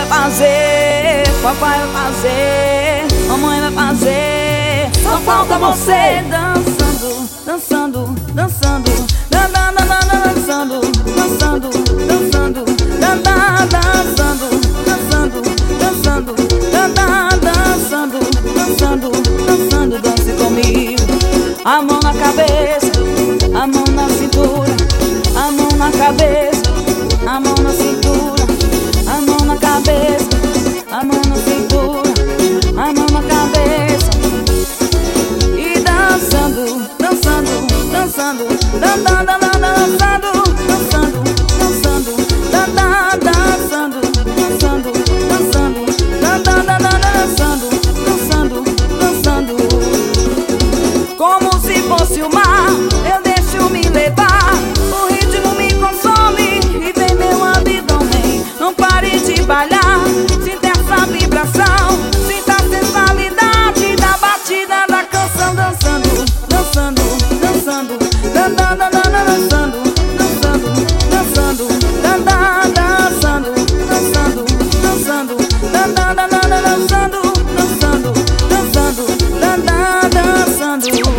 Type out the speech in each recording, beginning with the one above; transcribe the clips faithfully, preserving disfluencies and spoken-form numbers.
fazer, papai vai fazer, mamãe vai fazer. Só falta você dançando, dançando, dançando, dançando, dançando, dançando, dançando, dançando, dançando, dançando, dançando, dançando, dançando, dance comigo. A mão na cabeça, a mão na cintura, a mão na cabeça, a mão na cintura, a mão na cabeça, a mão na cintura, a mão na cabeça. E dançando, dançando, dançando, dançando, dançando, dançando, dançando, dançando, dançando, dançando, dançando, dançando, dançando. Como se fosse o mar, eu deixo me levar. O ritmo me consome e vem meu abdômen. Não pare de bailar, sinta essa vibração, sinta a sensualidade da batida da canção. Dançando, dançando, dançando, dançando, dançando, dançando, dançando, dançando, dançando, dançando, dançando, dançando, dançando, dançando, dançando.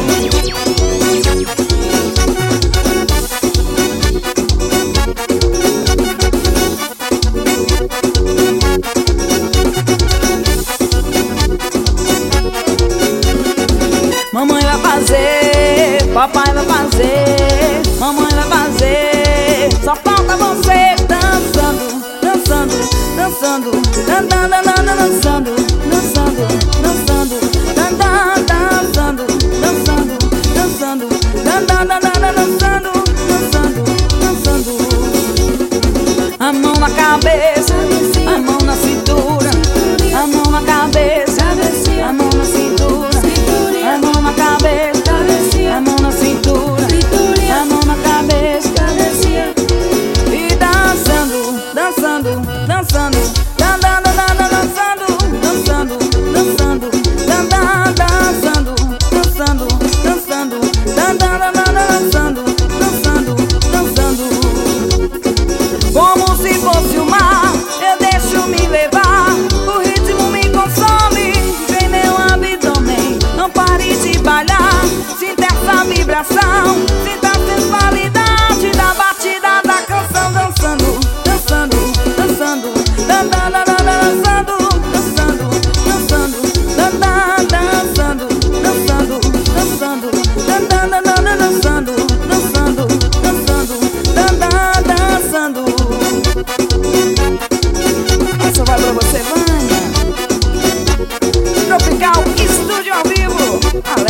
Mamãe vai fazer, papai vai fazer, mamãe vai fazer. Só falta você dançando, dançando, dançando, dançando, dançando, dançando, dançando, dançando, dançando, dançando, dançando, dançando, dançando. A mão na cabeça, a mão na cintura, a mão na cabeça, a mão na cintura, a mão na cabeça, a mão na cintura, a mão na cabeça. E dançando, dançando, dançando, dançando, dançando, dançando, dançando, dançando, dançando, dançando, dançando, dançando, dançando. Como se fosse o mar, eu deixo me levar. O ritmo me consome, vem meu abdômen. Não pare de bailar, sinta essa vibração, sinta a sensualidade da batida da canção. Dançando, dançando, dançando, dançando, dançando, dançando, dançando, dançando, dançando, dançando, dançando, dançando, dançando, dançando. Essa vai pra você, Vânia. Tropical Estúdio ao vivo.